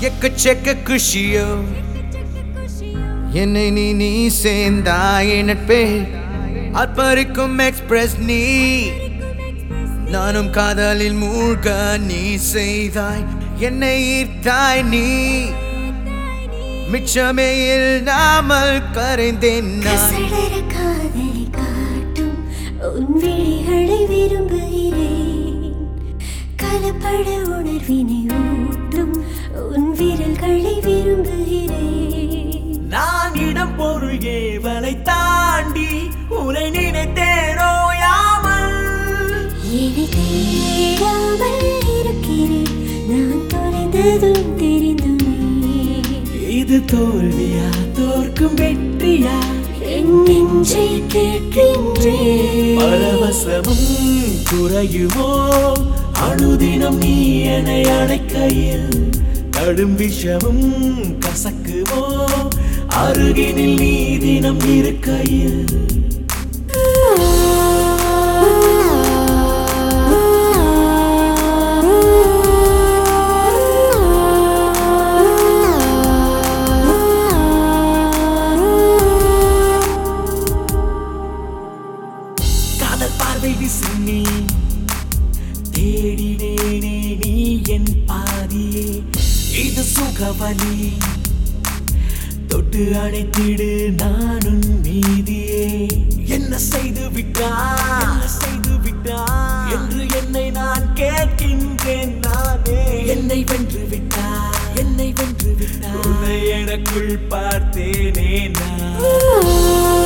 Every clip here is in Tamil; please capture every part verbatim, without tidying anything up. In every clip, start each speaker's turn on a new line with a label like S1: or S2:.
S1: எக்கச்சக்க குஷியோ என்னை நீ நீ சேர்ந்தாய் நட்பே ஆத்மரிக்கும் எக்ஸ்பிரஸ் நீ நானும் காதலில் மூழ்க நீ செய்தாய் என்னை ஈர்த்தாய் நீ மிச்சமே இல்லாமல் கரைந்தேன் நான்
S2: காதலை காட்டும் உன் விழிகளை விரும்புகிறேன் கலப்பட உணர்வினை ஊட்டும் உன் விரல்களை விரும்புகிறேன்
S3: நான் இடம் பொருள் ஏவலை தாண்டி உன்னை நினைத்தேனோ யாமல்
S2: என்னை தேடாமல் இருக்கிறேன் நான் தொலைந்ததும் தெரிந்துமே
S3: இது தோல்வியா தோற்கும் வெற்றியா
S2: என் நெஞ்சை கேட்கின்றேன்
S3: பரவசமும் குறையுமோ அனுதினம் நீ என்னை அழைக்கையில் கடும் விஷமும் கசக்குமோ அருகினில் நீ தினம் இருக்கையில் காதல் பார்வை விசினி தேடினேனே நீ என் பாதியே இது சுகவலி தொட்டு அணைத்திடு நானும் நீதியே என்ன செய்து விட்டாய் என்ன செய்து விட்டாய் என்று என்னை நான் கேட்கின்றேன் நானே என்னை வென்று விட்டாய் என்னை வென்று விட்டாய் உன்னை எனக்குள் பார்த்தேனே நான்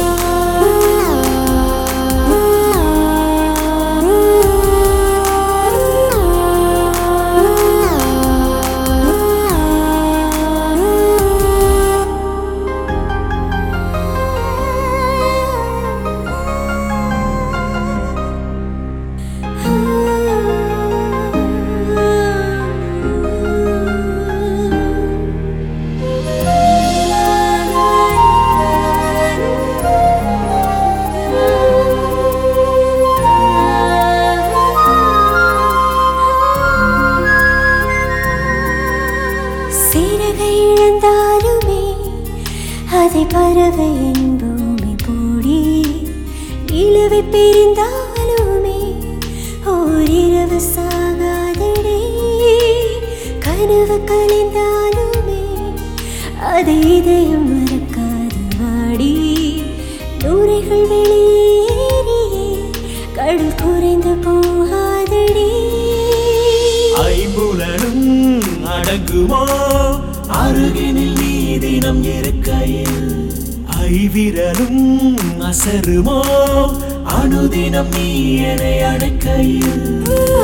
S2: இழந்தாலுமே அதை பறவை என் பூமி போடி நிலவை பிரிந்தாலுமே ஓரிரவு சாகாதடே கனவு கலைந்தாலுமே அதை இதயம் மறக்காது வாடி நூறைகள் வெளியேறியே கடல் குறைந்து போகாதடே
S3: ஐம்புலனும் அடங்குமோ அருகினில் நீ தினம் இருக்கையில் ஐவிரலும் அசருமோ அனுதினம் நீ என்னை அடைக்கையில்